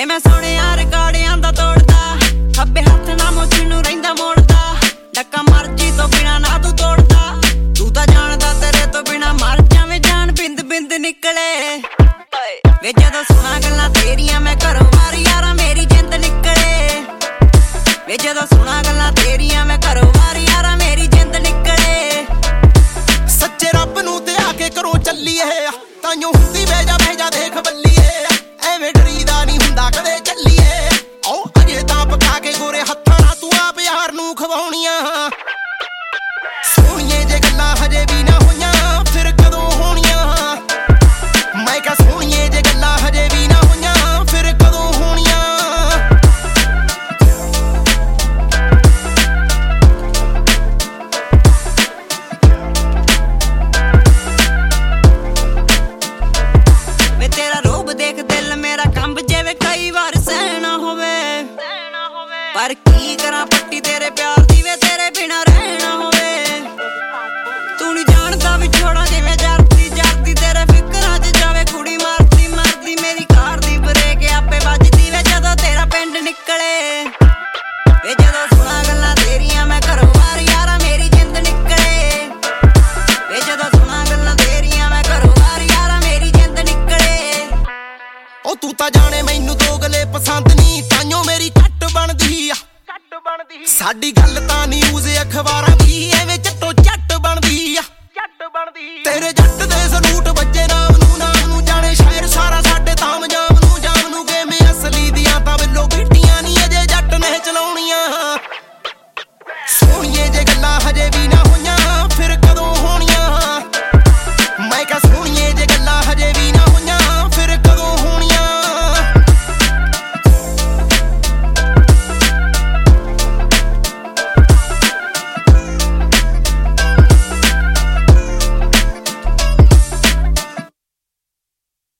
ਵੇ ਮੈਂ ਸੁਣਿਆ ਰਿਕਾਰਡਿਆਂ ਦਾ ਤੋੜਦਾ, ਖੱਬੇ ਹੱਥ ਨਾਲ ਮੁੱਛ ਨੂੰ ਰਹਿੰਦਾ ਮੋੜਦਾ, ਡੱਕਾ ਮਰਜੀ ਤੋਂ ਬਿਨਾ ਨਾ ਤੂੰ ਤੋੜਦਾ। ਤੂੰ ਤਾਂ ਜਾਣਦਾ ਤੇਰੇ ਤੋਂ ਬਿਨਾ ਮਰ ਜਾਵੇਂ ਜਾਨ ਬਿੰਦ ਬਿੰਦ ਨਿਕਲੇ। ਵੇ ਜਦੋਂ ਸੁਣਾ ਗੱਲਾਂ ਤੇਰੀਆਂ ਮੈਂ ਘਰੋਂ ਵਾਰ ਯਾਰਾਂ ਮੇਰੀ ਜਿੰਦ ਨਿਕਲੇ। ਵੇ ਜਦੋਂ ਸੁਣਾ ਗੱਲਾਂ ਤੇਰੀਆਂ ਮੈਂ ਘਰੋਂ ਵਾਰ ਯਾਰਾਂ ਮੇਰੀ ਜਿੰਦ ਨਿਕਲੇ। ਸੱਚੇ ਰੱਬ ਨੂੰ ਤੇ ਆ ਕੇ ਘਰੋਂ ਚੱਲੀਏ, ਤਾਈਓ ਹੁੰਦੀ ਬਹਿ ਜਾ ਦੇਖ ਬੱਲੀਏ। ਐਵੇਂ ਡਰੀਦਾ ਨਹੀਂ ਹੁੰਦਾ ਕਦੇ ਚੱਲੀਏ। ਆਓ ਅਜੇ ਤਾਂ ਪਕਾ ਕੇ ਗੋਰੇ ਹੱਥਾਂ ਨਾਲ ਤੂੰ ਆਪ ਯਾਰ ਨੂੰ ਖਵਾਉਣੀਆਂ। ਸੋਹਣੀਏ ਜੇ ਗੱਲਾਂ ਹਜੇ ਵੀ ਨਾ ਹੋਈਆਂ ਫਿਰ ਕਦੋਂ ਹੋਣੀਆਂ। ਮੈਂ ਕਿਹਾ ਸੋਹਣੀਏ ਜੇ ਗੱਲਾਂ ਹਜੇ ਵੀ ਨਾ ਹੋਈਆਂ ਫਿਰ ਕਦੋਂ ਹੋਣੀਆਂ। ਵੇ ਤੇਰਾ ਰੂਪ ਦੇਖ ਦਿਲ ਮੇਰਾ ਕੰਬ ਜਾਵੇ ਕਈ ਵਾਰ ਸਹਿਣਾ ਹੋਵੇ। ਪਰ ਕੀ ਕਰਾਂ ਪੱਟੀ ਤੇਰੇ ਪਿਆਰ ਦੀ ਵੇ ਤੇਰੇ ਬਿਨਾ ਰਹਿਣਾ ਹੋਵੇ। ਤੂੰ ਨੀ ਜਾਣਦਾ ਵਿਛੋੜਾ ਜਿਵੇਂ ਜਰਦੀ ਜਰਦੀ ਤੇਰੇ ਫਿਕਰਾਂ 'ਚ ਜਾਵੇ ਕੁੜੀ ਮਰਦੀ ਮਰਦੀ। ਮੇਰੀ ਕਾਰ ਦੀ ਬ੍ਰੇਕ ਆਪੇ ਵੱਜਦੀ ਵੇ ਜਦੋਂ ਤੇਰਾ ਪਿੰਡ ਨਿਕਲੇ। ਵੇ ਜਦੋਂ ਸੁਣਾ ਗੱਲਾਂ ਤੇਰੀਆਂ ਮੈਂ ਘਰੋਂ ਵਾਰ ਯਾਰਾਂ ਮੇਰੀ ਜਿੰਦ ਨਿਕਲੇ। ਵੇ ਜਦੋਂ ਸੁਣਾ ਗੱਲਾਂ ਤੇਰੀਆਂ ਮੈਂ ਘਰੋਂ ਵਾਰ ਯਾਰਾਂ ਮੇਰੀ ਜਿੰਦ ਨਿਕਲੇ। ਉਹ ਤੂੰ ਤਾਂ ਜਾਣੇ ਮੈਨੂੰ ਦੋਗਲੇ ਪਸੰਦ ਨਹੀਂ, ਤਾਈਓ ਮੇਰੀ ਕੱਟ ਬਣਦੀ ਆ। ਸਾਡੀ ਗੱਲ ਤਾਂ ਨਿਊਜ਼ ਅਖਬਾਰਾਂ ਦੀ ਐਵੇਂ ਚੱਟੋ ਚੱਟ ਬਣਦੀ ਆ। ਤੇਰੇ ਜੱਟ ਦੇ ਸਲੂਟ ਬੱਜੇ ਨਾਮ ਨੂੰ ਜਾਣੇ ਸ਼ਹਿਰ ਸਾਰਾ ਸਾਡੇ ਤਾਮ ਜਾਮ ਨੂੰ ਕਿਵੇਂ ਅਸਲੀ ਦੀਆਂ ਤਾਂ ਬਿੱਲੋ ਬੀਟੀਆਂ ਨਹੀਂ ਅਜੇ ਜੱਟ ਨੇ ਚਲਾਉਣੀਆਂ। ਸੋਹਣੀਏ ਜੇ ਗੱਲਾਂ ਹਜੇ ਵੀ ਨਾ ਹੋਈਆਂ ਫਿਰ ਕਦੋਂ ਹੋਣੀਆਂ। ਮੈਂ ਕਿਹਾ